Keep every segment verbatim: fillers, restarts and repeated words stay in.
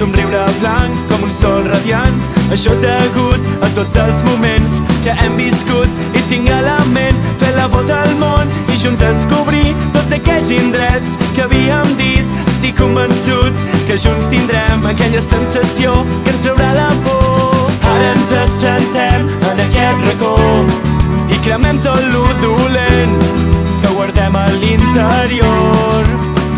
somriure blanc com un sol radiant. Això és degut a tots els moments que hem viscut i tinc a la ment fer la volta al món i junts descobrir tots aquells indrets que havíem dit. Estic convençut que junts tindrem aquella sensació que ens traurà la por. Ara ens assentem en aquest racó i cremem tot lo dolent que guardem a l'interior.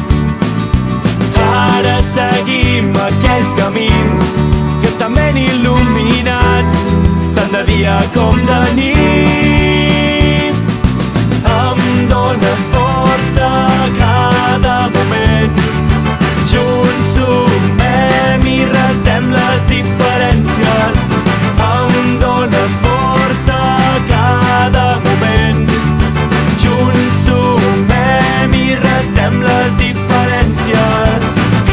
Ara seguim aquells camins que estan ben il·luminats, tant de dia com de nit. Em dones força a cada moment, junts sumem i restem les diferències. Em dones força a cada moment, junts sumem i restem les diferències.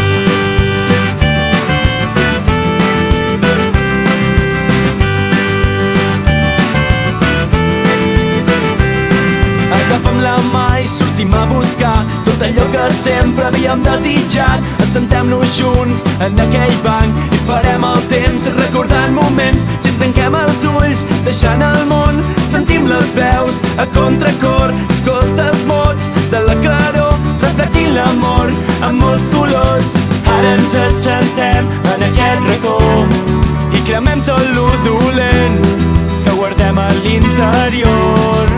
Agafa'm la mà i sortim a buscar tot allò que sempre havíem desitjat. Assentem-nos junts en aquell banc i farem el temps recordant moments. Si en tanquem els ulls, deixant el món, sentim les veus a contracor. Escolta els mots de la claror, reflectint l'amor amb molts colors. Ara ens assentem en aquest racó i cremem tot lo dolent que guardem a l'interior.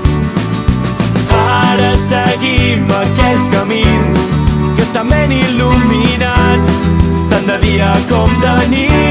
Ara seguim aquells camins que estan ben il·luminats, tant de dia com de nit.